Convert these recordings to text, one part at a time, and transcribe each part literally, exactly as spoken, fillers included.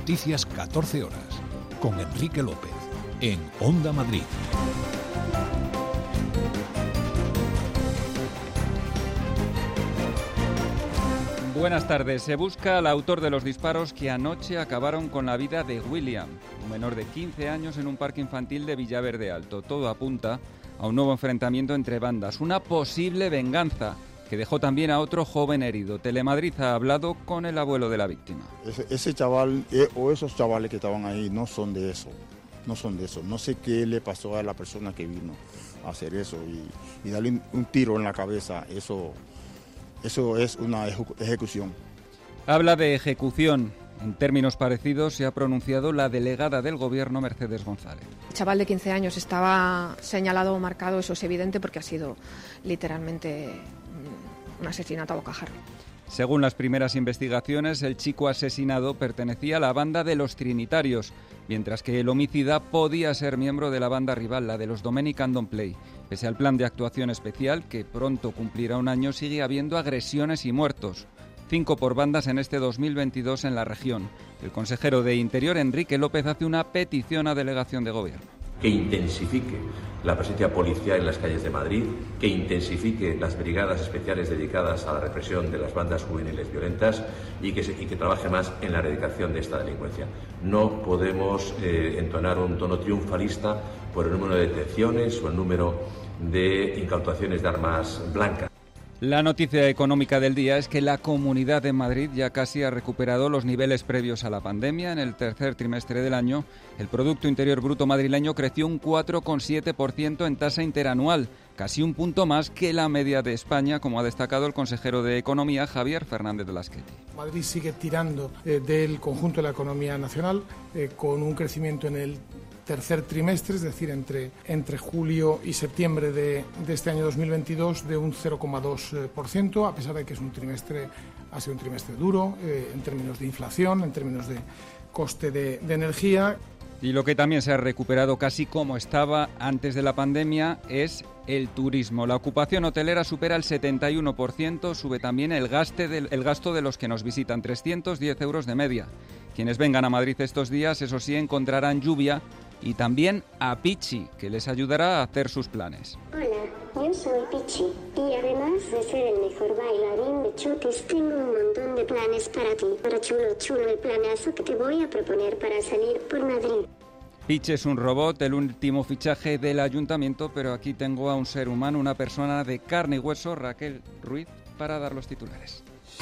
Noticias catorce horas, con Enrique López, en Onda Madrid. Buenas tardes. Se busca al autor de los disparos que anoche acabaron con la vida de William, un menor de quince años en un parque infantil de Villaverde Alto. Todo apunta a un nuevo enfrentamiento entre bandas, una posible venganza que dejó también a otro joven herido. Telemadrid ha hablado con el abuelo de la víctima. Ese, ese chaval eh, o esos chavales que estaban ahí no son de eso, no son de eso. No sé qué le pasó a la persona que vino a hacer eso y, y darle un, un tiro en la cabeza, eso... Eso es una ejecución. Habla de ejecución. En términos parecidos se ha pronunciado la delegada del Gobierno, Mercedes González. El chaval de quince años estaba señalado o marcado, eso es evidente, porque ha sido literalmente un asesinato a bocajarro. Según las primeras investigaciones, el chico asesinado pertenecía a la banda de los Trinitarios, mientras que el homicida podía ser miembro de la banda rival, la de los Dominican Don't Play. Pese al plan de actuación especial, que pronto cumplirá un año, sigue habiendo agresiones y muertos. Cinco por bandas en este dos mil veintidós en la región. El consejero de Interior, Enrique López, hace una petición a Delegación de Gobierno. Que intensifique la presencia policial en las calles de Madrid, que intensifique las brigadas especiales dedicadas a la represión de las bandas juveniles violentas y que, se, y que trabaje más en la erradicación de esta delincuencia. No podemos eh, entonar un tono triunfalista por el número de detenciones o el número de incautaciones de armas blancas. La noticia económica del día es que la Comunidad de Madrid ya casi ha recuperado los niveles previos a la pandemia. En el tercer trimestre del año, el Producto Interior Bruto madrileño creció un cuatro coma siete por ciento en tasa interanual, casi un punto más que la media de España, como ha destacado el consejero de Economía, Javier Fernández de Lasqueti. Madrid sigue tirando eh, del conjunto de la economía nacional, eh, con un crecimiento en el tercer trimestre, es decir, entre, entre julio y septiembre de, de este año dos mil veintidós, de un cero coma dos por ciento, a pesar de que es un trimestre, ha sido un trimestre duro eh, en términos de inflación, en términos de coste de, de energía. Y lo que también se ha recuperado casi como estaba antes de la pandemia es el turismo. La ocupación hotelera supera el setenta y uno por ciento, sube también el, gaste del, el gasto de los que nos visitan, trescientos diez euros de media. Quienes vengan a Madrid estos días, eso sí, encontrarán lluvia y también a Pichi, que les ayudará a hacer sus planes. Hola, yo soy Pichi y además de ser el mejor bailarín de chotis, tengo un montón de planes para ti. Para chulo, chulo el planazo que te voy a proponer para salir por Madrid. Pichi es un robot, el último fichaje del ayuntamiento, pero aquí tengo a un ser humano, una persona de carne y hueso, Raquel Ruiz, para dar los titulares.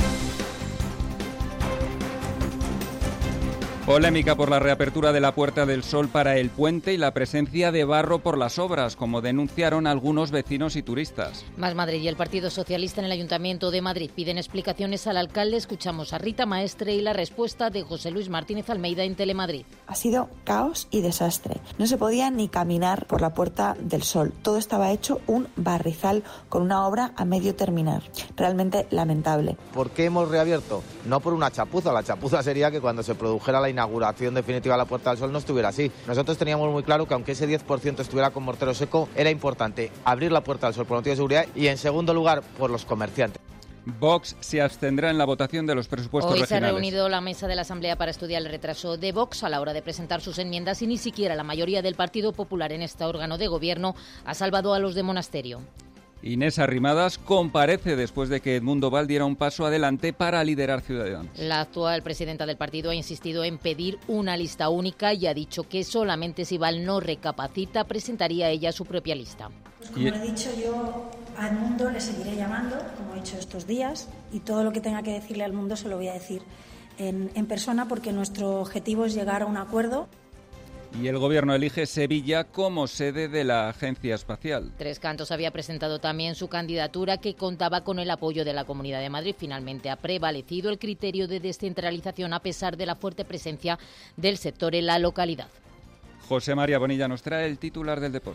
Polémica por la reapertura de la Puerta del Sol para el puente y la presencia de barro por las obras, como denunciaron algunos vecinos y turistas. Más Madrid y el Partido Socialista en el Ayuntamiento de Madrid piden explicaciones al alcalde. Escuchamos a Rita Maestre y la respuesta de José Luis Martínez Almeida en Telemadrid. Ha sido caos y desastre. No se podía ni caminar por la Puerta del Sol. Todo estaba hecho un barrizal con una obra a medio terminar. Realmente lamentable. ¿Por qué hemos reabierto? No por una chapuza. La chapuza sería que cuando se produjera la inauguración definitiva de la Puerta del Sol no estuviera así. Nosotros teníamos muy claro que aunque ese diez por ciento estuviera con mortero seco, era importante abrir la Puerta del Sol por motivo de seguridad y, en segundo lugar, por los comerciantes. Vox se abstendrá en la votación de los presupuestos Hoy regionales. Se ha reunido la mesa de la Asamblea para estudiar el retraso de Vox a la hora de presentar sus enmiendas y ni siquiera la mayoría del Partido Popular en este órgano de gobierno ha salvado a los de Monasterio. Inés Arrimadas comparece después de que Edmundo Val diera un paso adelante para liderar Ciudadanos. La actual presidenta del partido ha insistido en pedir una lista única y ha dicho que solamente si Val no recapacita presentaría ella su propia lista. Pues como he dicho, yo a Edmundo le seguiré llamando, como he hecho estos días, y todo lo que tenga que decirle al mundo se lo voy a decir en, en persona, porque nuestro objetivo es llegar a un acuerdo. Y el Gobierno elige Sevilla como sede de la Agencia Espacial. Tres Cantos había presentado también su candidatura, que contaba con el apoyo de la Comunidad de Madrid. Finalmente ha prevalecido el criterio de descentralización a pesar de la fuerte presencia del sector en la localidad. José María Bonilla nos trae el titular del deporte.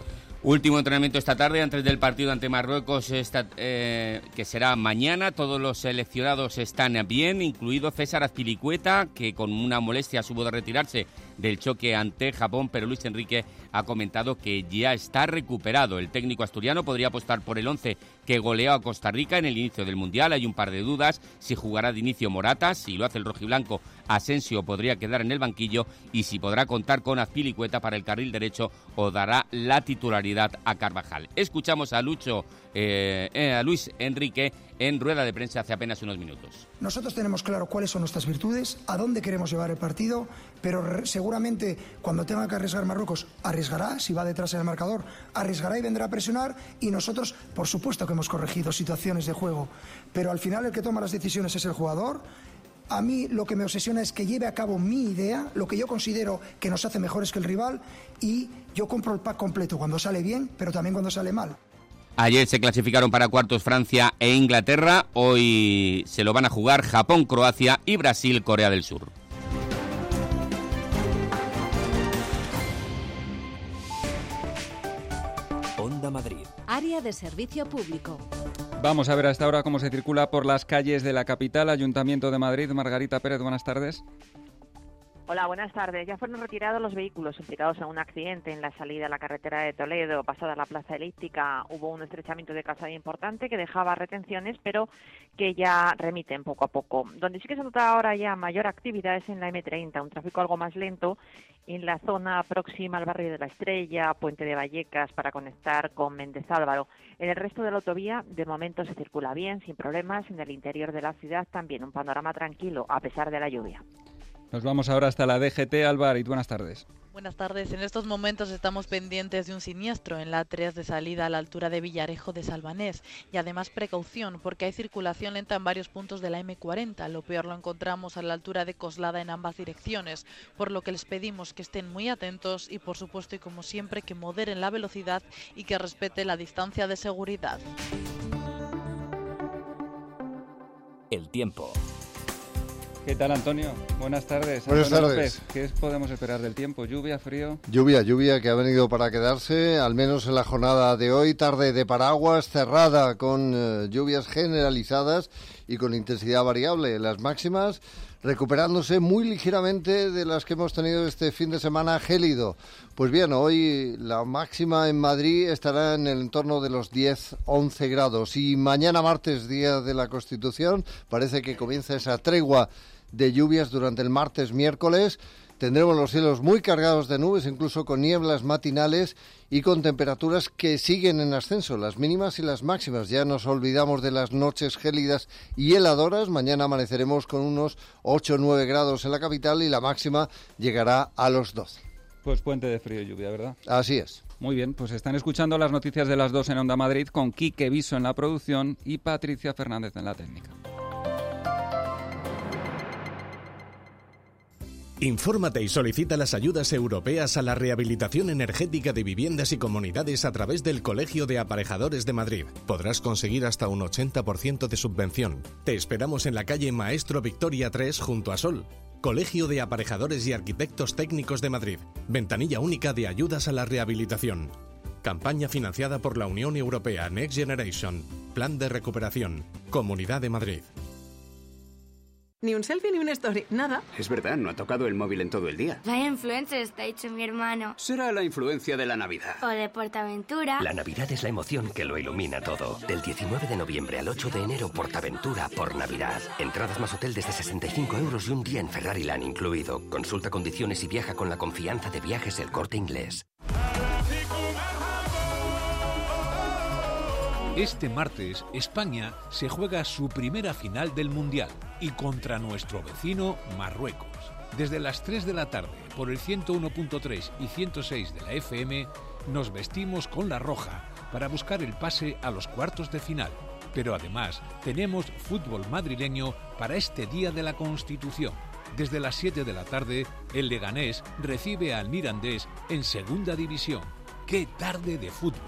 Último entrenamiento esta tarde antes del partido ante Marruecos, esta, eh, que será mañana. Todos los seleccionados están bien, incluido César Azpilicueta, que con una molestia hubo de retirarse del choque ante Japón, pero Luis Enrique ha comentado que ya está recuperado. El técnico asturiano podría apostar por el once que goleó a Costa Rica en el inicio del Mundial. Hay un par de dudas, si jugará de inicio Morata, si lo hace el rojiblanco, Asensio podría quedar en el banquillo, y si podrá contar con Azpilicueta para el carril derecho o dará la titularidad a Carvajal. Escuchamos a Lucho, eh, eh, a Luis Enrique en rueda de prensa hace apenas unos minutos. Nosotros tenemos claro cuáles son nuestras virtudes, a dónde queremos llevar el partido, pero seguramente cuando tenga que arriesgar Marruecos, arriesgará, si va detrás en el marcador, arriesgará y vendrá a presionar, y nosotros, por supuesto que hemos corregido situaciones de juego, pero al final el que toma las decisiones es el jugador. A mí lo que me obsesiona es que lleve a cabo mi idea, lo que yo considero que nos hace mejores que el rival, y yo compro el pack completo cuando sale bien, pero también cuando sale mal. Ayer se clasificaron para cuartos Francia e Inglaterra. Hoy se lo van a jugar Japón, Croacia y Brasil, Corea del Sur. Onda Madrid. Área de servicio público. Vamos a ver hasta ahora cómo se circula por las calles de la capital. Ayuntamiento de Madrid. Margarita Pérez, buenas tardes. Hola, buenas tardes. Ya fueron retirados los vehículos implicados en un accidente en la salida a la carretera de Toledo. Pasada la plaza elíptica hubo un estrechamiento de calzada importante que dejaba retenciones, pero que ya remiten poco a poco. Donde sí que se nota ahora ya mayor actividad es en la eme treinta, un tráfico algo más lento en la zona próxima al barrio de La Estrella, Puente de Vallecas, para conectar con Méndez Álvaro. En el resto de la autovía, de momento se circula bien, sin problemas. En el interior de la ciudad también un panorama tranquilo, a pesar de la lluvia. Nos vamos ahora hasta la D G T. Álvaro, buenas tardes. Buenas tardes. En estos momentos estamos pendientes de un siniestro en la A tres de salida a la altura de Villarejo de Salvanés, y además precaución porque hay circulación lenta en varios puntos de la eme cuarenta. Lo peor lo encontramos a la altura de Coslada en ambas direcciones, por lo que les pedimos que estén muy atentos y, por supuesto y como siempre, que moderen la velocidad y que respete la distancia de seguridad. El tiempo. ¿Qué tal, Antonio? Buenas tardes. Buenas Antonio tardes. López, ¿qué podemos esperar del tiempo? ¿Lluvia, frío? Lluvia, lluvia que ha venido para quedarse, al menos en la jornada de hoy. Tarde de paraguas, cerrada, con eh, lluvias generalizadas y con intensidad variable. Las máximas recuperándose muy ligeramente de las que hemos tenido este fin de semana gélido. Pues bien, hoy la máxima en Madrid estará en el entorno de los diez a once grados. Y mañana martes, día de la Constitución, parece que comienza esa tregua de lluvias durante el martes, miércoles. Tendremos los cielos muy cargados de nubes, incluso con nieblas matinales y con temperaturas que siguen en ascenso, las mínimas y las máximas. Ya nos olvidamos de las noches gélidas y heladoras. Mañana amaneceremos con unos ocho o nueve grados en la capital y la máxima llegará a los doce. Pues puente de frío y lluvia, ¿verdad? Así es. Muy bien, pues están escuchando las noticias de las dos en Onda Madrid con Quique Viso en la producción y Patricia Fernández en la técnica. Infórmate y solicita las ayudas europeas a la rehabilitación energética de viviendas y comunidades a través del Colegio de Aparejadores de Madrid. Podrás conseguir hasta un ochenta por ciento de subvención. Te esperamos en la calle Maestro Victoria tres junto a Sol. Colegio de Aparejadores y Arquitectos Técnicos de Madrid. Ventanilla única de ayudas a la rehabilitación. Campaña financiada por la Unión Europea Next Generation. Plan de recuperación. Comunidad de Madrid. Ni un selfie ni una story, nada. Es verdad, no ha tocado el móvil en todo el día. Vaya influencer está hecho mi hermano. Será la influencia de la Navidad. O de Portaventura. La Navidad es la emoción que lo ilumina todo. Del diecinueve de noviembre al ocho de enero, Portaventura por Navidad. Entradas más hotel desde sesenta y cinco euros y un día en Ferrari Land incluido. Consulta condiciones y viaja con la confianza de Viajes El Corte Inglés. Este martes, España se juega su primera final del Mundial y contra nuestro vecino Marruecos. Desde las tres de la tarde, por el ciento uno punto tres y ciento seis de la F M, nos vestimos con la roja para buscar el pase a los cuartos de final. Pero además, tenemos fútbol madrileño para este Día de la Constitución. Desde las siete de la tarde, el Leganés recibe al Mirandés en Segunda División. ¡Qué tarde de fútbol!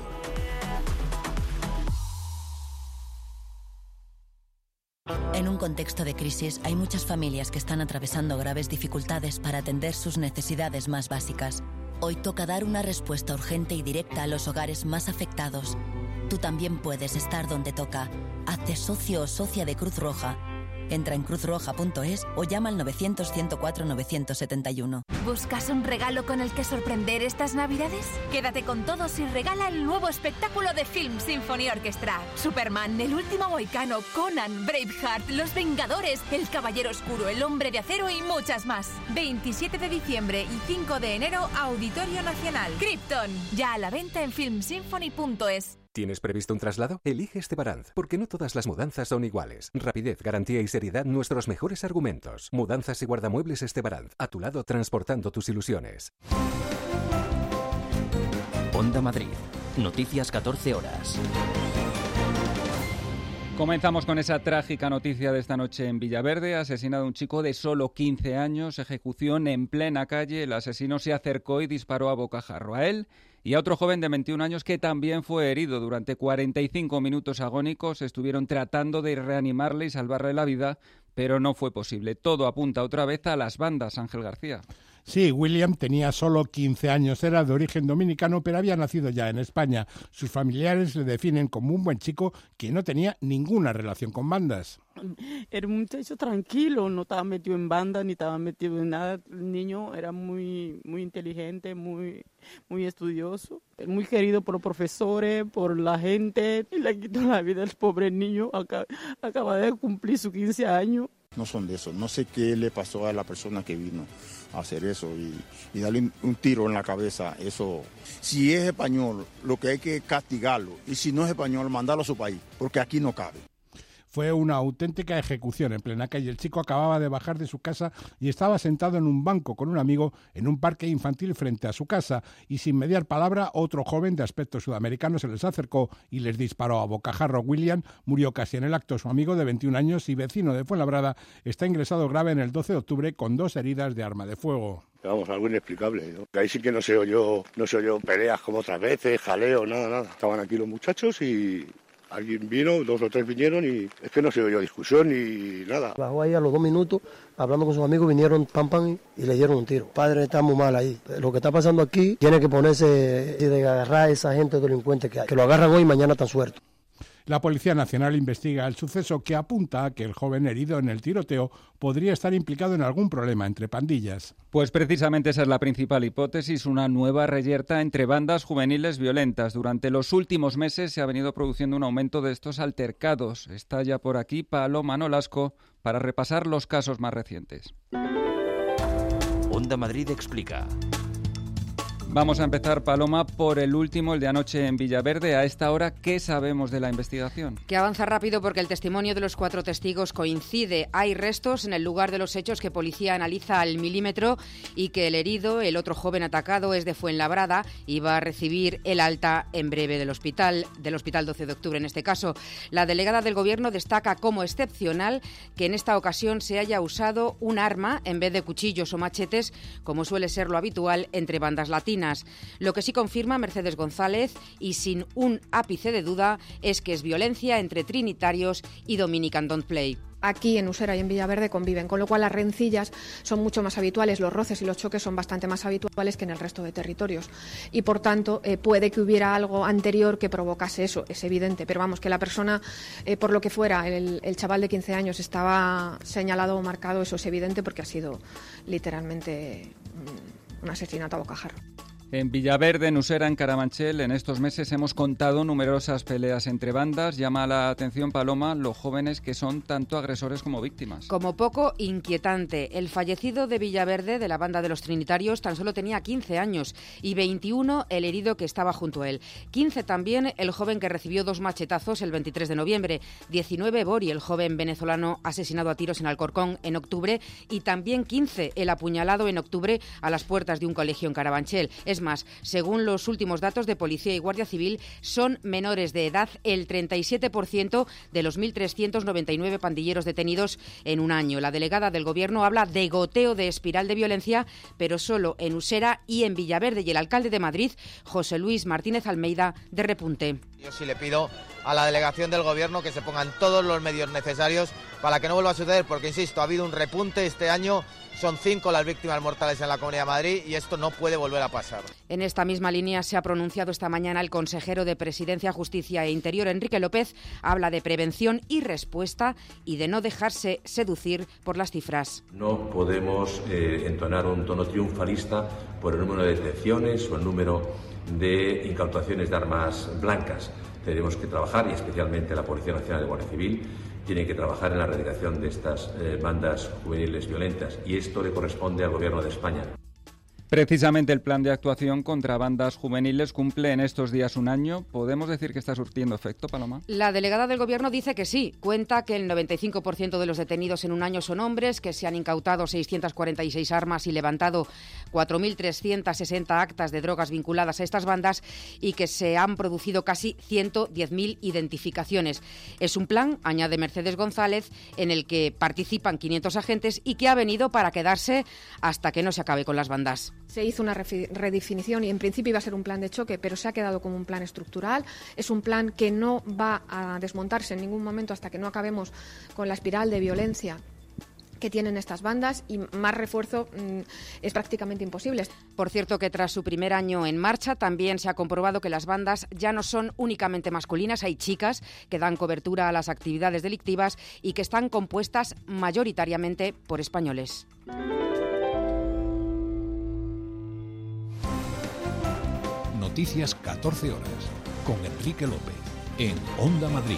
En un contexto de crisis, hay muchas familias que están atravesando graves dificultades para atender sus necesidades más básicas. Hoy toca dar una respuesta urgente y directa a los hogares más afectados. Tú también puedes estar donde toca. Hazte socio o socia de Cruz Roja. Entra en cruz roja punto es o llama al novecientos, ciento cuatro, novecientos setenta y uno. ¿Buscas un regalo con el que sorprender estas Navidades? Quédate con todos y regala el nuevo espectáculo de Film Symphony Orchestra. Superman, El último mohicano, Conan, Braveheart, Los Vengadores, El Caballero Oscuro, El Hombre de Acero y muchas más. veintisiete de diciembre y cinco de enero, Auditorio Nacional. Krypton, ya a la venta en film symphony punto es. ¿Tienes previsto un traslado? Elige Estebaranz, porque no todas las mudanzas son iguales. Rapidez, garantía y seriedad, nuestros mejores argumentos. Mudanzas y guardamuebles Estebaranz, a tu lado transportando tus ilusiones. Onda Madrid, noticias catorce horas. Comenzamos con esa trágica noticia de esta noche en Villaverde. Asesinado un chico de solo quince años, ejecución en plena calle. El asesino se acercó y disparó a bocajarro a él y a otro joven de veintiún años que también fue herido. Durante cuarenta y cinco minutos agónicos estuvieron tratando de reanimarle y salvarle la vida, pero no fue posible. Todo apunta otra vez a las bandas, Ángel García. Sí, William tenía solo quince años, era de origen dominicano, pero había nacido ya en España. Sus familiares le definen como un buen chico que no tenía ninguna relación con bandas. Era un muchacho tranquilo, no estaba metido en banda ni estaba metido en nada. El niño era muy, muy inteligente, muy, muy estudioso, muy querido por los profesores, por la gente. Y le quitó la vida al pobre niño, acaba, acaba de cumplir sus quince años. No son de eso, no sé qué le pasó a la persona que vino a hacer eso y, y darle un tiro en la cabeza. Eso, si es español, lo que hay que castigarlo, y si no es español, mandarlo a su país, porque aquí no cabe. Fue una auténtica ejecución en plena calle. El chico acababa de bajar de su casa y estaba sentado en un banco con un amigo en un parque infantil frente a su casa. Y sin mediar palabra, otro joven de aspecto sudamericano se les acercó y les disparó a bocajarro. William murió casi en el acto. Su amigo de veintiún años y vecino de Fuenlabrada está ingresado grave en el doce de octubre con dos heridas de arma de fuego. Vamos, algo inexplicable, ¿no? Ahí sí que no se oyó, no se oyó peleas como otras veces, jaleo, nada, nada. Estaban aquí los muchachos y alguien vino, dos o tres vinieron y es que no se oyó discusión ni nada. Bajó ahí a los dos minutos, hablando con sus amigos, vinieron pam pam y le dieron un tiro. Padre, está muy mal ahí. Lo que está pasando aquí tiene que ponerse de agarrar a esa gente delincuente que hay. Que lo agarran hoy y mañana están sueltos. La Policía Nacional investiga el suceso, que apunta a que el joven herido en el tiroteo podría estar implicado en algún problema entre pandillas. Pues precisamente esa es la principal hipótesis, una nueva reyerta entre bandas juveniles violentas. Durante los últimos meses se ha venido produciendo un aumento de estos altercados. Está ya por aquí Paloma Nolasco para repasar los casos más recientes. Onda Madrid explica. Vamos a empezar, Paloma, por el último, el de anoche en Villaverde. A esta hora, ¿qué sabemos de la investigación? Que avanza rápido porque el testimonio de los cuatro testigos coincide. Hay restos en el lugar de los hechos que policía analiza al milímetro y que el herido, el otro joven atacado, es de Fuenlabrada y va a recibir el alta en breve del hospital, del hospital doce de octubre en este caso. La delegada del Gobierno destaca como excepcional que en esta ocasión se haya usado un arma en vez de cuchillos o machetes, como suele ser lo habitual entre bandas latinas. Lo que sí confirma Mercedes González, y sin un ápice de duda, es que es violencia entre trinitarios y Dominican Don't Play. Aquí en Usera y en Villaverde conviven, con lo cual las rencillas son mucho más habituales, los roces y los choques son bastante más habituales que en el resto de territorios. Y por tanto, eh, puede que hubiera algo anterior que provocase eso, es evidente. Pero vamos, que la persona, eh, por lo que fuera, el, el chaval de quince años estaba señalado o marcado, eso es evidente porque ha sido literalmente un, un asesinato a bocajarro. En Villaverde, en Usera, en Carabanchel, en estos meses hemos contado numerosas peleas entre bandas. Llama la atención, Paloma, los jóvenes que son tanto agresores como víctimas. Como poco inquietante. El fallecido de Villaverde, de la banda de los Trinitarios, tan solo tenía quince años y veintiuno el herido que estaba junto a él. quince también el joven que recibió dos machetazos el veintitrés de noviembre. diecinueve Bori, el joven venezolano asesinado a tiros en Alcorcón en octubre. Y también quince el apuñalado en octubre a las puertas de un colegio en Carabanchel. Es más, según los últimos datos de Policía y Guardia Civil, son menores de edad el treinta y siete por ciento de los mil trescientos noventa y nueve pandilleros detenidos en un año. La delegada del Gobierno habla de goteo de espiral de violencia, pero solo en Usera y en Villaverde, y el alcalde de Madrid, José Luis Martínez Almeida, de repunte. Yo sí le pido a la delegación del Gobierno que se pongan todos los medios necesarios para que no vuelva a suceder, porque, insisto, ha habido un repunte este año, son cinco las víctimas mortales en la Comunidad de Madrid y esto no puede volver a pasar. En esta misma línea se ha pronunciado esta mañana el consejero de Presidencia, Justicia e Interior, Enrique López. Habla de prevención y respuesta y de no dejarse seducir por las cifras. No podemos eh, entonar un tono triunfalista por el número de detenciones o el número de incautaciones de armas blancas. Tenemos que trabajar, y especialmente la Policía Nacional y Guardia Civil, tiene que trabajar en la erradicación de estas eh, bandas juveniles violentas, y esto le corresponde al Gobierno de España. Precisamente el plan de actuación contra bandas juveniles cumple en estos días un año. ¿Podemos decir que está surtiendo efecto, Paloma? La delegada del Gobierno dice que sí. Cuenta que el noventa y cinco por ciento de los detenidos en un año son hombres, que se han incautado seiscientas cuarenta y seis armas y levantado cuatro mil trescientas sesenta actas de drogas vinculadas a estas bandas y que se han producido casi ciento diez mil identificaciones. Es un plan, añade Mercedes González, en el que participan quinientos agentes y que ha venido para quedarse hasta que no se acabe con las bandas. Se hizo una redefinición y en principio iba a ser un plan de choque, pero se ha quedado como un plan estructural. Es un plan que no va a desmontarse en ningún momento hasta que no acabemos con la espiral de violencia que tienen estas bandas, y más refuerzo mmm, es prácticamente imposible. Por cierto, que tras su primer año en marcha también se ha comprobado que las bandas ya no son únicamente masculinas, hay chicas que dan cobertura a las actividades delictivas y que están compuestas mayoritariamente por españoles. Noticias catorce horas, con Enrique López, en Onda Madrid.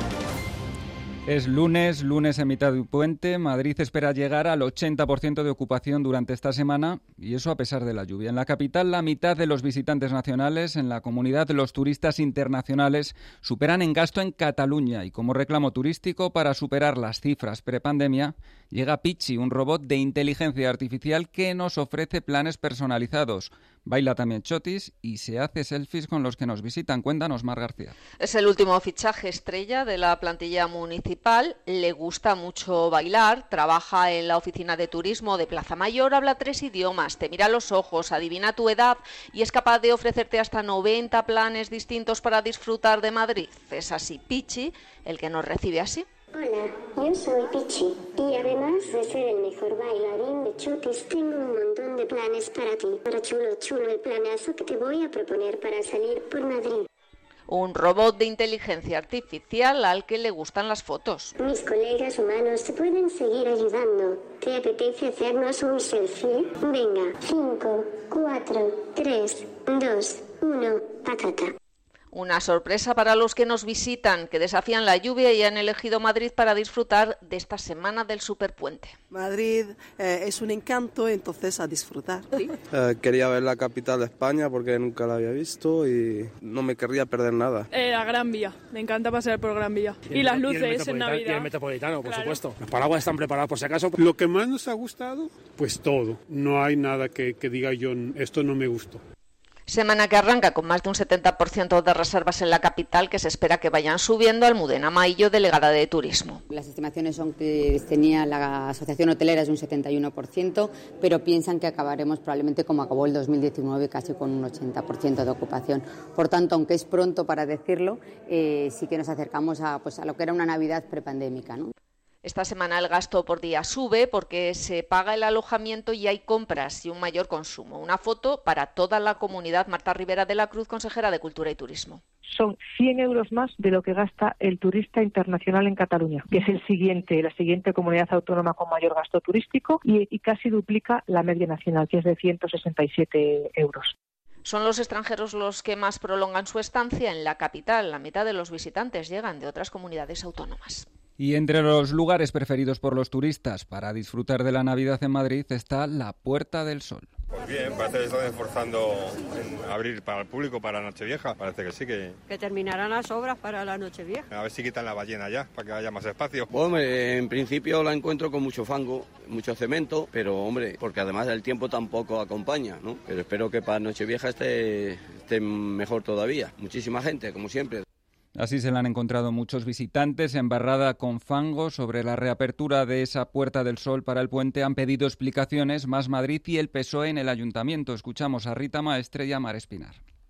Es lunes, lunes en mitad de un puente. Madrid espera llegar al ochenta por ciento de ocupación durante esta semana, y eso a pesar de la lluvia. En la capital, la mitad de los visitantes nacionales. En la comunidad, los turistas internacionales superan en gasto en Cataluña. Y como reclamo turístico, para superar las cifras prepandemia, llega Pichi, un robot de inteligencia artificial que nos ofrece planes personalizados. Baila también chotis y se hace selfies con los que nos visitan. Cuéntanos, Mar García. Es el último fichaje estrella de la plantilla municipal. Le gusta mucho bailar, trabaja en la oficina de turismo de Plaza Mayor, habla tres idiomas, te mira a los ojos, adivina tu edad y es capaz de ofrecerte hasta noventa planes distintos para disfrutar de Madrid. Es así Pichi, el que nos recibe así. Hola, yo soy Pichi y además de ser el mejor bailarín de chotis, tengo un montón de planes para ti. Para chulo, chulo el planazo que te voy a proponer para salir por Madrid. Un robot de inteligencia artificial al que le gustan las fotos. Mis colegas humanos te pueden seguir ayudando. ¿Te apetece hacernos un selfie? Venga, cinco, cuatro, tres, dos, uno, patata. Una sorpresa para los que nos visitan, que desafían la lluvia y han elegido Madrid para disfrutar de esta semana del Superpuente. Madrid eh, es un encanto, entonces a disfrutar. ¿Sí? Eh, quería ver la capital de España porque nunca la había visto y no me querría perder nada. Eh, la Gran Vía, me encanta pasear por Gran Vía. Y, y las luces en Navidad. Y el Metropolitano, por claro. supuesto. Los paraguas están preparados por si acaso. Lo que más nos ha gustado, pues todo. No hay nada que, que diga yo, esto no me gustó. Semana que arranca con más de un setenta por ciento de reservas en la capital, que se espera que vayan subiendo. Almudena Maillo, delegada de Turismo. Las estimaciones son que tenía la Asociación Hotelera es de un setenta y uno por ciento, pero piensan que acabaremos probablemente como acabó el dos mil diecinueve, casi con un ochenta por ciento de ocupación. Por tanto, aunque es pronto para decirlo, eh, sí que nos acercamos a, pues, a lo que era una Navidad prepandémica, ¿no? Esta semana el gasto por día sube porque se paga el alojamiento y hay compras y un mayor consumo. Una foto para toda la comunidad. Marta Rivera de la Cruz, consejera de Cultura y Turismo. Son cien euros más de lo que gasta el turista internacional en Cataluña, que es el siguiente, la siguiente comunidad autónoma con mayor gasto turístico y, y casi duplica la media nacional, que es de ciento sesenta y siete euros. Son los extranjeros los que más prolongan su estancia en la capital. La mitad de los visitantes llegan de otras comunidades autónomas. Y entre los lugares preferidos por los turistas para disfrutar de la Navidad en Madrid está la Puerta del Sol. Pues bien, parece que están esforzando en abrir para el público para la Nochevieja. Parece que sí que... Que terminarán las obras para la Nochevieja. A ver si quitan la ballena ya, para que haya más espacio. Bueno, en principio la encuentro con mucho fango, mucho cemento, pero hombre, porque además el tiempo tampoco acompaña, ¿no? Pero espero que para Nochevieja esté, esté mejor todavía. Muchísima gente, como siempre. Así se la han encontrado muchos visitantes, embarrada con fango. Sobre la reapertura de esa Puerta del Sol para el puente han pedido explicaciones Más Madrid y el P S O E en el Ayuntamiento. Escuchamos a Rita Maestre y a Mar Espinar.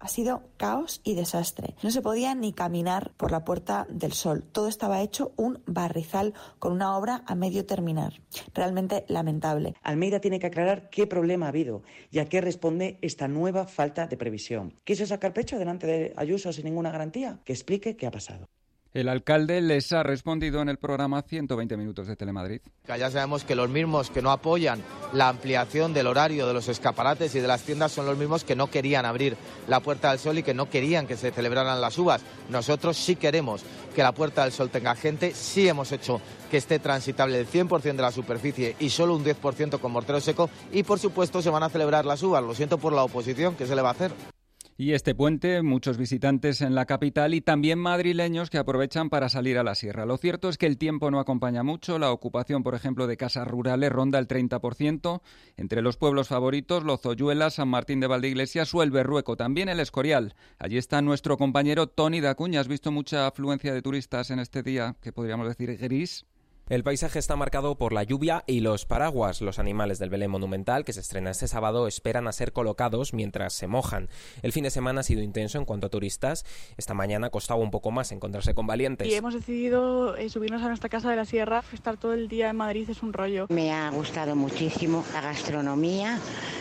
Ha sido caos y desastre. No se podía ni caminar por la Puerta del Sol. Todo estaba hecho un barrizal con una obra a medio terminar. Realmente lamentable. Almeida tiene que aclarar qué problema ha habido y a qué responde esta nueva falta de previsión. ¿Quiso sacar pecho delante de Ayuso sin ninguna garantía? Que explique qué ha pasado. El alcalde les ha respondido en el programa ciento veinte minutos de Telemadrid. Ya sabemos que los mismos que no apoyan la ampliación del horario de los escaparates y de las tiendas son los mismos que no querían abrir la Puerta del Sol y que no querían que se celebraran las uvas. Nosotros sí queremos que la Puerta del Sol tenga gente, sí hemos hecho que esté transitable el cien por ciento de la superficie y solo un diez por ciento con mortero seco y por supuesto se van a celebrar las uvas. Lo siento por la oposición, ¿qué se le va a hacer? Y este puente, muchos visitantes en la capital y también madrileños que aprovechan para salir a la sierra. Lo cierto es que el tiempo no acompaña mucho. La ocupación, por ejemplo, de casas rurales ronda el treinta por ciento. Entre los pueblos favoritos, Lozoyuela, San Martín de Valdeiglesias o el Berrueco. También el Escorial. Allí está nuestro compañero Toni Dacuña. ¿Has visto mucha afluencia de turistas en este día, que podríamos decir gris? El paisaje está marcado por la lluvia y los paraguas. Los animales del Belén Monumental, que se estrena este sábado, esperan a ser colocados mientras se mojan. El fin de semana ha sido intenso en cuanto a turistas. Esta mañana costaba un poco más encontrarse con valientes. Y hemos decidido eh, subirnos a nuestra casa de la sierra. Estar todo el día en Madrid es un rollo. Me ha gustado muchísimo la gastronomía.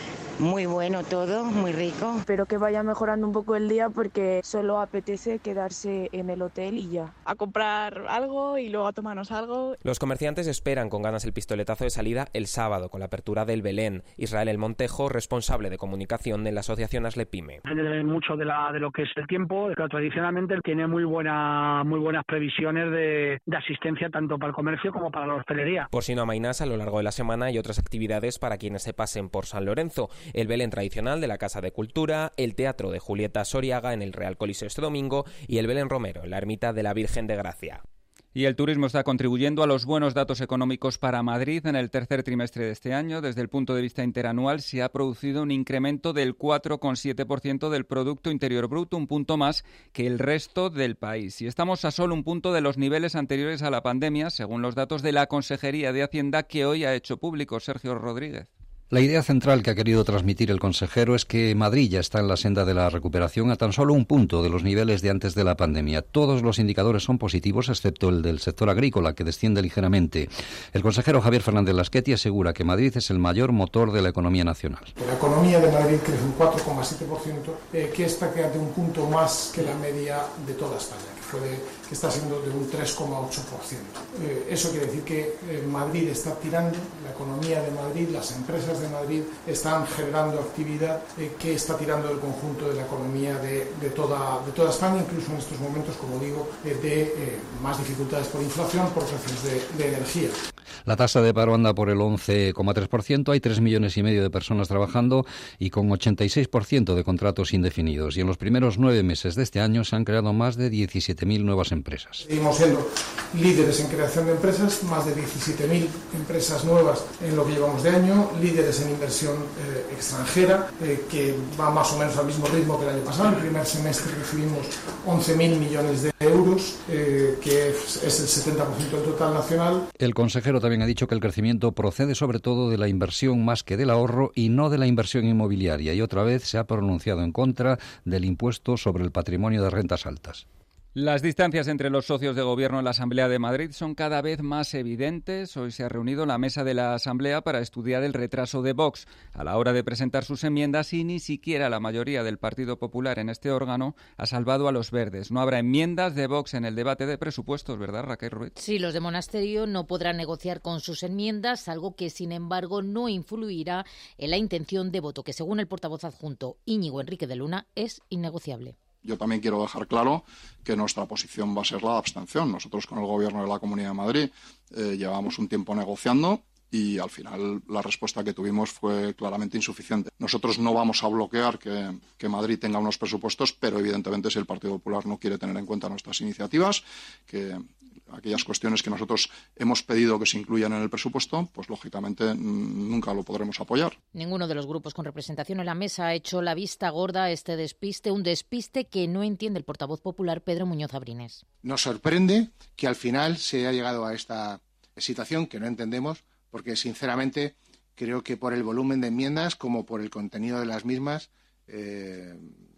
Muy bueno todo, muy rico. Espero que vaya mejorando un poco el día porque solo apetece quedarse en el hotel y ya. A comprar algo y luego a tomarnos algo. Los comerciantes esperan con ganas el pistoletazo de salida el sábado con la apertura del Belén. Israel El Montejo, responsable de comunicación de la asociación Aslepyme. Depende mucho de, la, de lo que es el tiempo. Pero tradicionalmente tiene muy, buena, muy buenas previsiones de, de asistencia tanto para el comercio como para la hostelería. Por si no amainas, a lo largo de la semana hay otras actividades para quienes se pasen por San Lorenzo. El Belén tradicional de la Casa de Cultura, el Teatro de Julieta Soriaga en el Real Coliseo este domingo y el Belén Romero en la Ermita de la Virgen de Gracia. Y el turismo está contribuyendo a los buenos datos económicos para Madrid en el tercer trimestre de este año. Desde el punto de vista interanual se ha producido un incremento del cuatro coma siete por ciento del Producto Interior Bruto, un punto más que el resto del país. Y estamos a solo un punto de los niveles anteriores a la pandemia, según los datos de la Consejería de Hacienda que hoy ha hecho público Sergio Rodríguez. La idea central que ha querido transmitir el consejero es que Madrid ya está en la senda de la recuperación a tan solo un punto de los niveles de antes de la pandemia. Todos los indicadores son positivos, excepto el del sector agrícola, que desciende ligeramente. El consejero Javier Fernández Lasqueti asegura que Madrid es el mayor motor de la economía nacional. La economía de Madrid crece un cuatro coma siete por ciento, eh, que está quedando un punto más que la media de toda España, que, fue de, que está siendo de un tres coma ocho por ciento. Eh, eso quiere decir que eh, Madrid está tirando, la economía de Madrid, las empresas de Madrid están generando actividad eh, que está tirando el conjunto de la economía de, de, toda, de toda España, incluso en estos momentos, como digo, eh, de eh, más dificultades por inflación, por precios de, de energía. La tasa de paro anda por el once coma tres por ciento, hay tres millones y medio de personas trabajando y con ochenta y seis por ciento de contratos indefinidos. Y en los primeros nueve meses de este año se han creado más de diecisiete mil nuevas empresas. Seguimos siendo líderes en creación de empresas, más de diecisiete mil empresas nuevas en lo que llevamos de año, líderes en inversión eh, extranjera, eh, que va más o menos al mismo ritmo que el año pasado. En el primer semestre recibimos once mil millones de euros, eh, que es, es el setenta por ciento del total nacional. El consejero también ha dicho que el crecimiento procede sobre todo de la inversión más que del ahorro y no de la inversión inmobiliaria, y otra vez se ha pronunciado en contra del impuesto sobre el patrimonio de rentas altas. Las distancias entre los socios de gobierno en la Asamblea de Madrid son cada vez más evidentes. Hoy se ha reunido la mesa de la Asamblea para estudiar el retraso de Vox a la hora de presentar sus enmiendas y ni siquiera la mayoría del Partido Popular en este órgano ha salvado a los verdes. No habrá enmiendas de Vox en el debate de presupuestos, ¿verdad, Raquel Ruiz? Sí, los de Monasterio no podrán negociar con sus enmiendas, algo que sin embargo no influirá en la intención de voto, que según el portavoz adjunto Íñigo Enrique de Luna es innegociable. Yo también quiero dejar claro que nuestra posición va a ser la de abstención. Nosotros con el Gobierno de la Comunidad de Madrid eh, llevamos un tiempo negociando y al final la respuesta que tuvimos fue claramente insuficiente. Nosotros no vamos a bloquear que, que Madrid tenga unos presupuestos, pero evidentemente si el Partido Popular no quiere tener en cuenta nuestras iniciativas, que aquellas cuestiones que nosotros hemos pedido que se incluyan en el presupuesto, pues lógicamente nunca lo podremos apoyar. Ninguno de los grupos con representación en la mesa ha hecho la vista gorda a este despiste, un despiste que no entiende el portavoz popular Pedro Muñoz Abrines. Nos sorprende que al final se haya llegado a esta situación que no entendemos, porque sinceramente creo que por el volumen de enmiendas como por el contenido de las mismas, eh,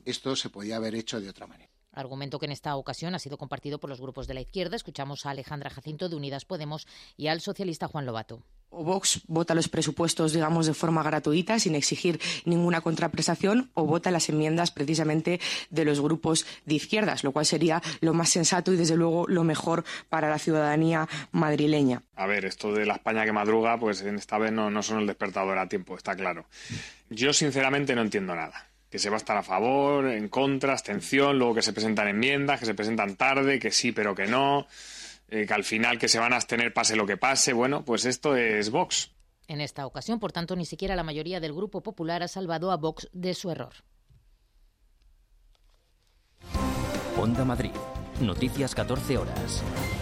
esto se podía haber hecho de otra manera. Argumento que en esta ocasión ha sido compartido por los grupos de la izquierda. Escuchamos a Alejandra Jacinto de Unidas Podemos y al socialista Juan Lobato. O Vox vota los presupuestos, digamos, de forma gratuita, sin exigir ninguna contraprestación, o vota las enmiendas precisamente de los grupos de izquierdas, lo cual sería lo más sensato y, desde luego, lo mejor para la ciudadanía madrileña. A ver, esto de la España que madruga, pues esta vez no, no son el despertador a tiempo, está claro. Yo, sinceramente, no entiendo nada. Que se va a estar a favor, en contra, abstención, luego que se presentan enmiendas, que se presentan tarde, que sí pero que no, eh, que al final que se van a abstener pase lo que pase. Bueno, pues esto es Vox. En esta ocasión, por tanto, ni siquiera la mayoría del Grupo Popular ha salvado a Vox de su error. Onda Madrid. Noticias catorce horas.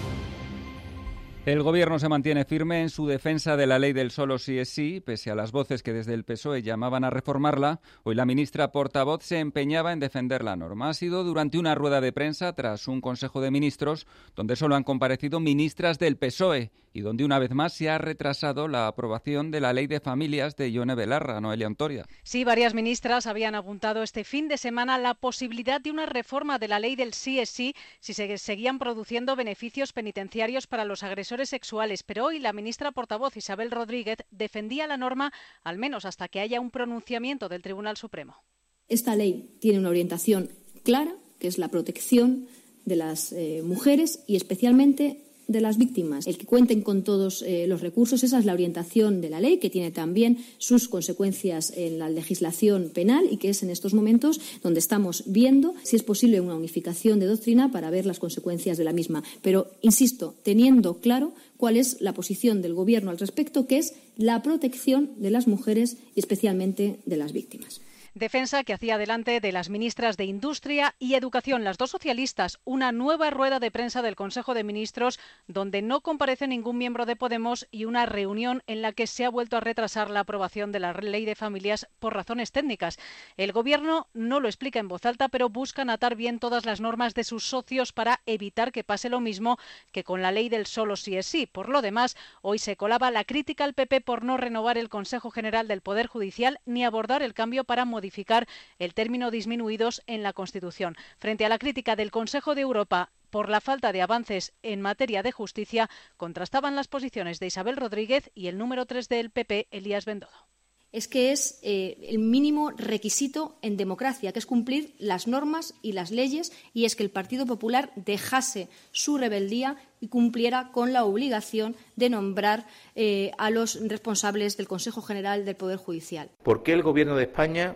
El Gobierno se mantiene firme en su defensa de la ley del solo sí es sí, pese a las voces que desde el P S O E llamaban a reformarla. Hoy la ministra portavoz se empeñaba en defender la norma. Ha sido durante una rueda de prensa tras un Consejo de Ministros donde solo han comparecido ministras del P S O E y donde una vez más se ha retrasado la aprobación de la ley de familias de Ione Belarra. Noelia Ontoria. Sí, varias ministras habían apuntado este fin de semana la posibilidad de una reforma de la ley del sí es sí si se seguían produciendo beneficios penitenciarios para los agresores sexuales, pero hoy la ministra portavoz Isabel Rodríguez defendía la norma al menos hasta que haya un pronunciamiento del Tribunal Supremo. Esta ley tiene una orientación clara, que es la protección de las eh, mujeres y especialmente de las víctimas. El que cuenten con todos eh, los recursos, esa es la orientación de la ley, que tiene también sus consecuencias en la legislación penal y que es en estos momentos donde estamos viendo si es posible una unificación de doctrina para ver las consecuencias de la misma. Pero, insisto, teniendo claro cuál es la posición del Gobierno al respecto, que es la protección de las mujeres y especialmente de las víctimas. Defensa que hacía delante de las ministras de Industria y Educación, las dos socialistas, una nueva rueda de prensa del Consejo de Ministros donde no comparece ningún miembro de Podemos y una reunión en la que se ha vuelto a retrasar la aprobación de la ley de familias por razones técnicas. El Gobierno no lo explica en voz alta, pero buscan atar bien todas las normas de sus socios para evitar que pase lo mismo que con la ley del solo sí es sí. Por lo demás, hoy se colaba la crítica al P P por no renovar el Consejo General del Poder Judicial ni abordar el cambio para modificar modificar el término disminuidos en la Constitución. Frente a la crítica del Consejo de Europa por la falta de avances en materia de justicia, contrastaban las posiciones de Isabel Rodríguez y el número tres del P P, Elías Bendodo. Es que es eh, el mínimo requisito en democracia, que es cumplir las normas y las leyes, y es que el Partido Popular dejase su rebeldía y cumpliera con la obligación de nombrar eh, a los responsables del Consejo General del Poder Judicial. ¿Por qué el Gobierno de España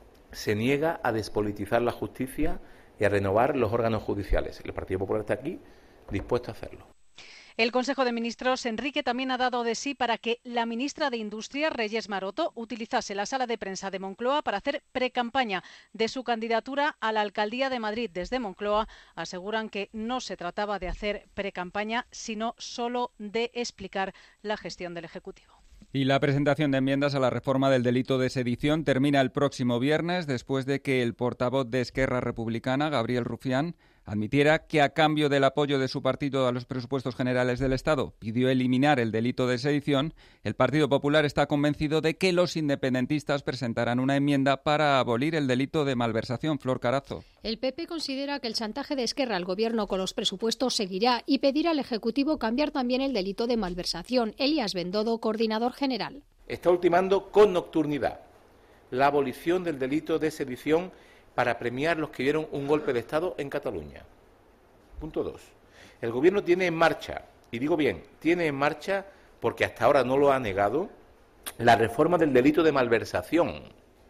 se niega a despolitizar la justicia y a renovar los órganos judiciales? El Partido Popular está aquí dispuesto a hacerlo. El Consejo de Ministros, Enrique, también ha dado de sí para que la ministra de Industria, Reyes Maroto, utilizase la sala de prensa de Moncloa para hacer precampaña de su candidatura a la alcaldía de Madrid. Desde Moncloa aseguran que no se trataba de hacer precampaña, sino solo de explicar la gestión del Ejecutivo. Y la presentación de enmiendas a la reforma del delito de sedición termina el próximo viernes, después de que el portavoz de Esquerra Republicana, Gabriel Rufián, admitiera que a cambio del apoyo de su partido a los presupuestos generales del Estado pidió eliminar el delito de sedición. El Partido Popular está convencido de que los independentistas presentarán una enmienda para abolir el delito de malversación. Flor Carazo. El P P considera que el chantaje de Esquerra al Gobierno con los presupuestos seguirá y pedirá al Ejecutivo cambiar también el delito de malversación. Elías Bendodo, coordinador general. Está ultimando con nocturnidad la abolición del delito de sedición para premiar los que dieron un golpe de Estado en Cataluña. Punto dos. El Gobierno tiene en marcha, y digo bien, tiene en marcha, porque hasta ahora no lo ha negado, la reforma del delito de malversación,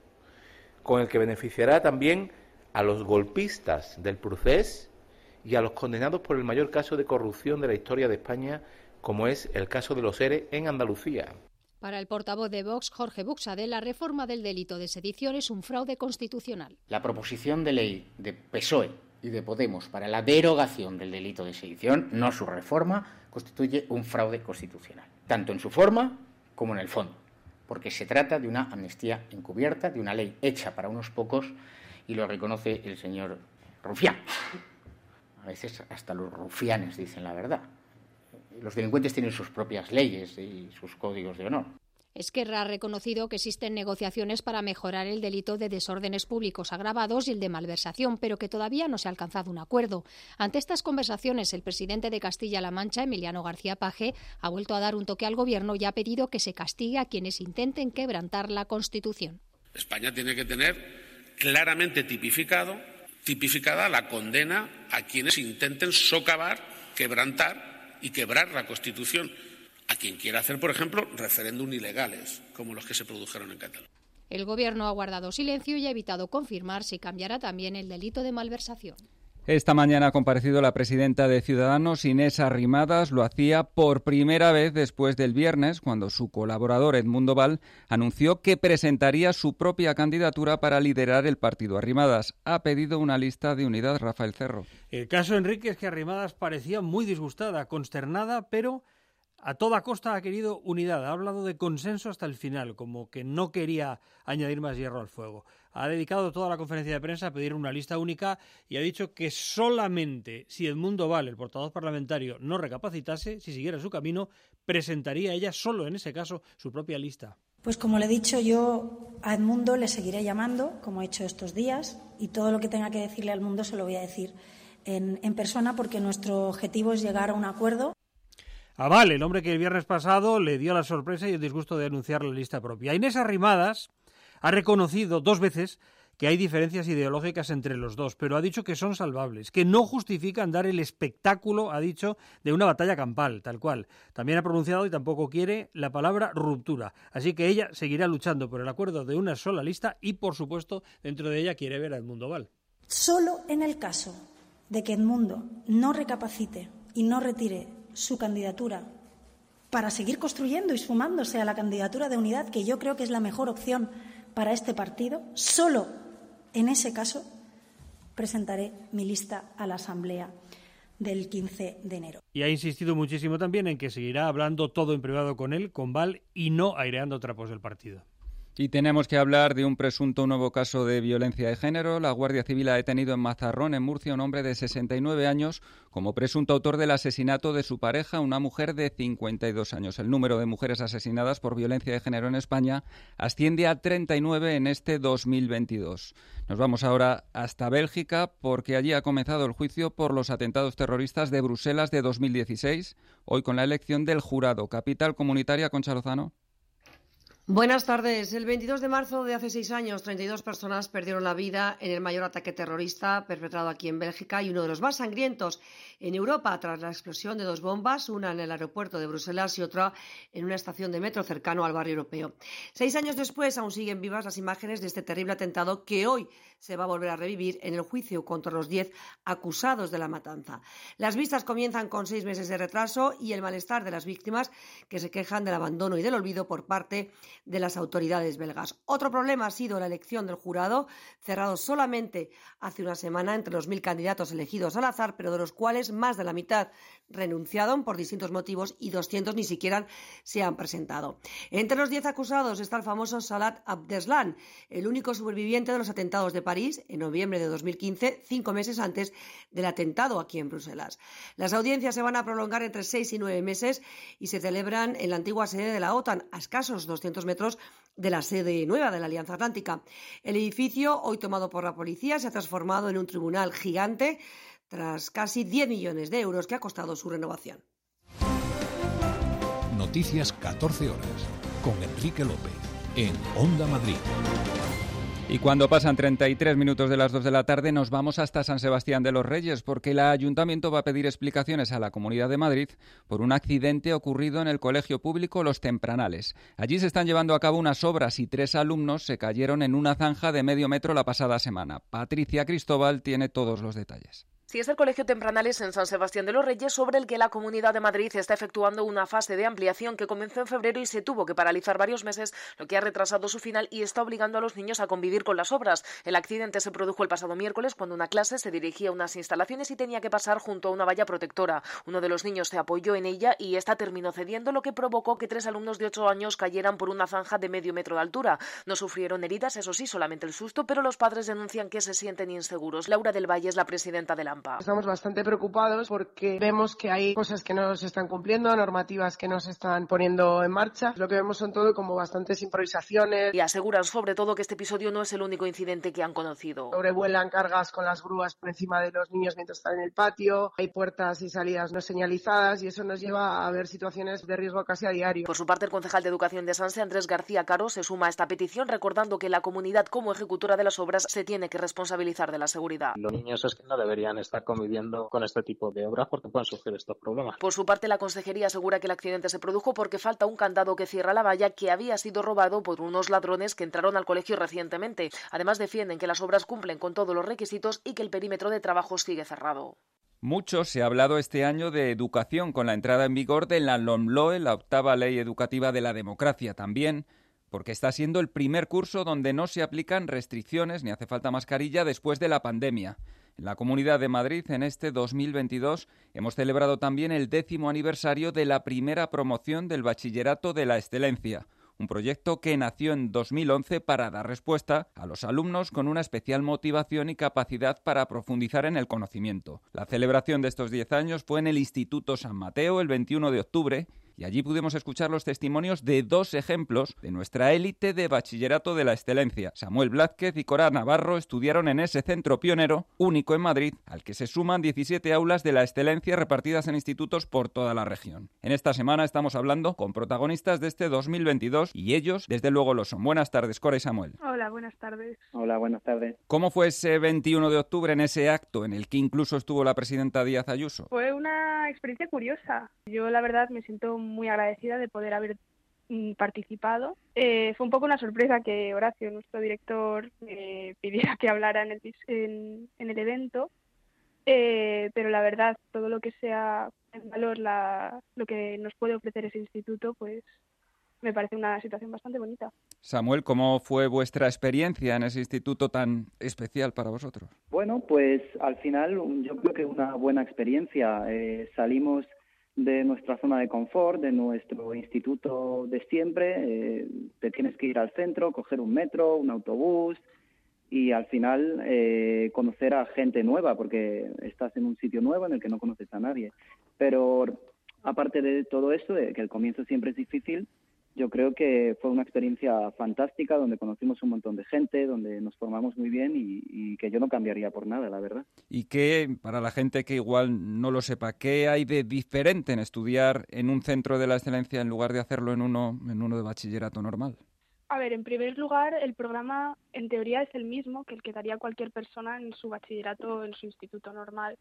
con el que beneficiará también a los golpistas del Procés y a los condenados por el mayor caso de corrupción de la historia de España, como es el caso de los ERE en Andalucía. Para el portavoz de Vox, Jorge Buxade, la reforma del delito de sedición es un fraude constitucional. La proposición de ley de P S O E y de Podemos para la derogación del delito de sedición, no su reforma, constituye un fraude constitucional, tanto en su forma como en el fondo, porque se trata de una amnistía encubierta, de una ley hecha para unos pocos, y lo reconoce el señor Rufián. A veces hasta los rufianes dicen la verdad. Los delincuentes tienen sus propias leyes y sus códigos de honor. Esquerra ha reconocido que existen negociaciones para mejorar el delito de desórdenes públicos agravados y el de malversación, pero que todavía no se ha alcanzado un acuerdo. Ante estas conversaciones, el presidente de Castilla-La Mancha, Emiliano García Paje, ha vuelto a dar un toque al Gobierno y ha pedido que se castigue a quienes intenten quebrantar la Constitución. España tiene que tener claramente tipificado, tipificada la condena a quienes intenten socavar, quebrantar y quebrar la Constitución. A quien quiera hacer, por ejemplo, referéndum ilegales, como los que se produjeron en Cataluña. El Gobierno ha guardado silencio y ha evitado confirmar si cambiará también el delito de malversación. Esta mañana ha comparecido la presidenta de Ciudadanos, Inés Arrimadas. Lo hacía por primera vez después del viernes, cuando su colaborador Edmundo Val anunció que presentaría su propia candidatura para liderar el partido. Arrimadas ha pedido una lista de unidad. Rafael Cerro. El caso Enrique es que Arrimadas parecía muy disgustada, consternada, pero a toda costa ha querido unidad. Ha hablado de consenso hasta el final, como que no quería añadir más hierro al fuego. Ha dedicado toda la conferencia de prensa a pedir una lista única y ha dicho que solamente si Edmundo Val, el portavoz parlamentario, no recapacitase, si siguiera su camino, presentaría ella solo en ese caso su propia lista. Pues como le he dicho, yo a Edmundo le seguiré llamando, como he hecho estos días, y todo lo que tenga que decirle al mundo se lo voy a decir en, en persona, porque nuestro objetivo es llegar a un acuerdo. A Val, el hombre que el viernes pasado le dio la sorpresa y el disgusto de anunciar la lista propia. Inés Arrimadas ha reconocido dos veces que hay diferencias ideológicas entre los dos, pero ha dicho que son salvables, que no justifican dar el espectáculo, ha dicho, de una batalla campal, tal cual. También ha pronunciado y tampoco quiere la palabra ruptura. Así que ella seguirá luchando por el acuerdo de una sola lista y, por supuesto, dentro de ella quiere ver a Edmundo Val. Solo en el caso de que Edmundo no recapacite y no retire su candidatura para seguir construyendo y sumándose a la candidatura de unidad, que yo creo que es la mejor opción para este partido, solo en ese caso presentaré mi lista a la Asamblea del quince de enero. Y ha insistido muchísimo también en que seguirá hablando todo en privado con él, con Val, y no aireando trapos del partido. Y tenemos que hablar de un presunto nuevo caso de violencia de género. La Guardia Civil ha detenido en Mazarrón, en Murcia, a un hombre de sesenta y nueve años como presunto autor del asesinato de su pareja, una mujer de cincuenta y dos años. El número de mujeres asesinadas por violencia de género en España asciende a treinta y nueve en este dos mil veintidós. Nos vamos ahora hasta Bélgica, porque allí ha comenzado el juicio por los atentados terroristas de Bruselas de dos mil dieciséis, hoy con la elección del jurado. Capital Comunitaria, Concha Lozano. Buenas tardes. El veintidós de marzo de hace seis años, treinta y dos personas perdieron la vida en el mayor ataque terrorista perpetrado aquí en Bélgica y uno de los más sangrientos en Europa, tras la explosión de dos bombas, una en el aeropuerto de Bruselas y otra en una estación de metro cercano al barrio europeo. Seis años después aún siguen vivas las imágenes de este terrible atentado que hoy se va a volver a revivir en el juicio contra los diez acusados de la matanza. Las vistas comienzan con seis meses de retraso y el malestar de las víctimas, que se quejan del abandono y del olvido por parte de las autoridades belgas. Otro problema ha sido la elección del jurado, cerrado solamente hace una semana entre los mil candidatos elegidos al azar, pero de los cuales más de la mitad renunciaron por distintos motivos y doscientos ni siquiera se han presentado. Entre los diez acusados está el famoso Salah Abdeslam, el único superviviente de los atentados de París en noviembre de dos mil quince, cinco meses antes del atentado aquí en Bruselas. Las audiencias se van a prolongar entre seis y nueve meses y se celebran en la antigua sede de la OTAN, a escasos doscientos metros de la sede nueva de la Alianza Atlántica. El edificio, hoy tomado por la policía, se ha transformado en un tribunal gigante tras casi diez millones de euros que ha costado su renovación. Noticias catorce horas con Enrique López en Onda Madrid. Y cuando pasan treinta y tres minutos de las dos de la tarde nos vamos hasta San Sebastián de los Reyes, porque el Ayuntamiento va a pedir explicaciones a la Comunidad de Madrid por un accidente ocurrido en el colegio público Los Tempranales. Allí se están llevando a cabo unas obras y tres alumnos se cayeron en una zanja de medio metro la pasada semana. Patricia Cristóbal tiene todos los detalles. Sí, es el Colegio Tempranales en San Sebastián de los Reyes, sobre el que la Comunidad de Madrid está efectuando una fase de ampliación que comenzó en febrero y se tuvo que paralizar varios meses, lo que ha retrasado su final y está obligando a los niños a convivir con las obras. El accidente se produjo el pasado miércoles cuando una clase se dirigía a unas instalaciones y tenía que pasar junto a una valla protectora. Uno de los niños se apoyó en ella y esta terminó cediendo, lo que provocó que tres alumnos de ocho años cayeran por una zanja de medio metro de altura. No sufrieron heridas, eso sí, solamente el susto, pero los padres denuncian que se sienten inseguros. Laura del Valle es la presidenta de la Campa. Estamos bastante preocupados porque vemos que hay cosas que no se están cumpliendo, normativas que no se están poniendo en marcha. Lo que vemos son todo como bastantes improvisaciones. Y aseguran sobre todo que este episodio no es el único incidente que han conocido. Sobrevuelan cargas con las grúas por encima de los niños mientras están en el patio, hay puertas y salidas no señalizadas y eso nos lleva a ver situaciones de riesgo casi a diario. Por su parte, el concejal de Educación de Sanse, Andrés García Caro, se suma a esta petición recordando que la comunidad como ejecutora de las obras se tiene que responsabilizar de la seguridad. Los niños es que no deberían estar conviviendo con este tipo de obras porque pueden surgir estos problemas. Por su parte, la consejería asegura que el accidente se produjo porque falta un candado que cierra la valla que había sido robado por unos ladrones que entraron al colegio recientemente. Además, defienden que las obras cumplen con todos los requisitos y que el perímetro de trabajo sigue cerrado. Mucho se ha hablado este año de educación con la entrada en vigor de la LOMLOE, la octava ley educativa de la democracia. También porque está siendo el primer curso donde no se aplican restricciones ni hace falta mascarilla después de la pandemia. En la Comunidad de Madrid, en este dos mil veintidós, hemos celebrado también el décimo aniversario de la primera promoción del Bachillerato de la Excelencia, un proyecto que nació en dos mil once para dar respuesta a los alumnos con una especial motivación y capacidad para profundizar en el conocimiento. La celebración de estos diez años fue en el Instituto San Mateo el veintiuno de octubre y allí pudimos escuchar los testimonios de dos ejemplos de nuestra élite de Bachillerato de la Excelencia. Samuel Blázquez y Cora Navarro estudiaron en ese centro pionero, único en Madrid, al que se suman diecisiete aulas de la excelencia repartidas en institutos por toda la región. En esta semana estamos hablando con protagonistas de este dos mil veintidós y ellos, desde luego, lo son. Buenas tardes, Cora y Samuel. Hola, buenas tardes. Hola, buenas tardes. ¿Cómo fue ese veintiuno de octubre en ese acto en el que incluso estuvo la presidenta Díaz Ayuso? Fue una experiencia curiosa. Yo, la verdad, me siento muy agradecida de poder haber mm, participado. Eh, fue un poco una sorpresa que Horacio, nuestro director, me pidiera que hablara en el, en, en el evento, eh, pero la verdad, todo lo que sea en valor la, lo que nos puede ofrecer ese instituto, pues me parece una situación bastante bonita. Samuel, ¿cómo fue vuestra experiencia en ese instituto tan especial para vosotros? Bueno, pues al final yo creo que una buena experiencia. Eh, salimos de nuestra zona de confort, de nuestro instituto de siempre. Eh, te tienes que ir al centro, coger un metro, un autobús y al final eh, conocer a gente nueva porque estás en un sitio nuevo en el que no conoces a nadie. Pero aparte de todo eso, de que el comienzo siempre es difícil, yo creo que fue una experiencia fantástica donde conocimos un montón de gente, donde nos formamos muy bien y, y que yo no cambiaría por nada, la verdad. ¿Y qué, para la gente que igual no lo sepa, qué hay de diferente en estudiar en un centro de la excelencia en lugar de hacerlo en uno, en uno de bachillerato normal? A ver, en primer lugar, el programa en teoría es el mismo que el que daría cualquier persona en su bachillerato o en su instituto normal.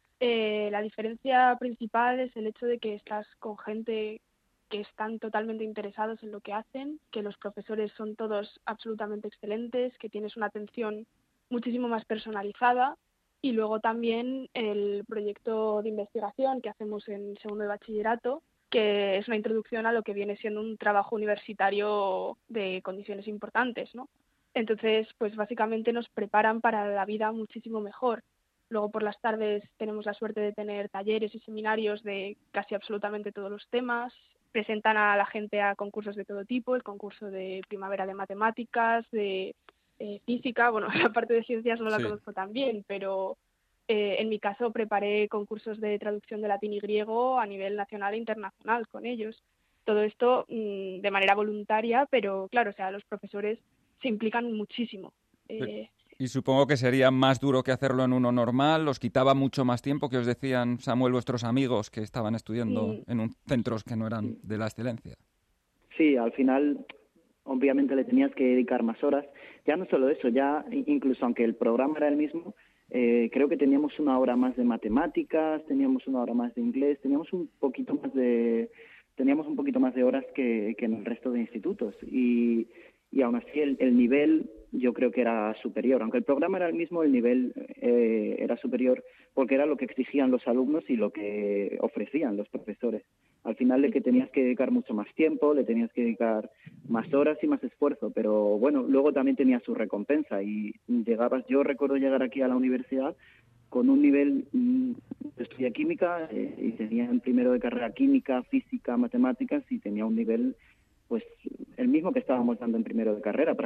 Eh, la diferencia principal es el hecho de que estás con gente que están totalmente interesados en lo que hacen, que los profesores son todos absolutamente excelentes, que tienes una atención muchísimo más personalizada y luego también el proyecto de investigación que hacemos en segundo de bachillerato, que es una introducción a lo que viene siendo un trabajo universitario de condiciones importantes, ¿no? Entonces, pues básicamente nos preparan para la vida muchísimo mejor. Luego por las tardes tenemos la suerte de tener talleres y seminarios de casi absolutamente todos los temas. Presentan a la gente a concursos de todo tipo, el concurso de primavera de matemáticas, de eh, física, bueno, la parte de ciencias no la sí. conozco tan bien, pero eh, en mi caso preparé concursos de traducción de latín y griego a nivel nacional e internacional con ellos. Todo esto mmm, de manera voluntaria, pero claro, o sea, los profesores se implican muchísimo. Eh, Y supongo que sería más duro que hacerlo en uno normal, os quitaba mucho más tiempo, que os decían, Samuel, vuestros amigos que estaban estudiando sí. en un, centros que no eran de la excelencia. Sí, al final, obviamente le tenías que dedicar más horas. Ya no solo eso, ya incluso aunque el programa era el mismo, eh, creo que teníamos una hora más de matemáticas, teníamos una hora más de inglés, teníamos un poquito más de, teníamos un poquito más de horas que, que en el resto de institutos. Y, y aún así el, el nivel yo creo que era superior. Aunque el programa era el mismo, el nivel eh, era superior porque era lo que exigían los alumnos y lo que ofrecían los profesores. Al final de que tenías que dedicar mucho más tiempo, le tenías que dedicar más horas y más esfuerzo, pero bueno, luego también tenía su recompensa y llegabas, yo recuerdo llegar aquí a la universidad con un nivel, mmm, estudié química eh, y tenía en primero de carrera química, física, matemáticas y tenía un nivel pues el mismo que estábamos dando en primero de carrera.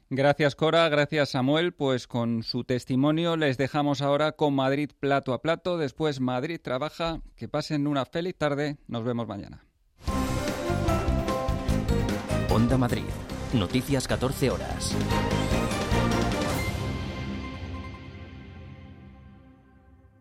Gracias, Cora, gracias, Samuel. Pues con su testimonio les dejamos ahora con Madrid plato a plato. Después Madrid trabaja. Que pasen una feliz tarde. Nos vemos mañana. Onda Madrid. Noticias catorce horas.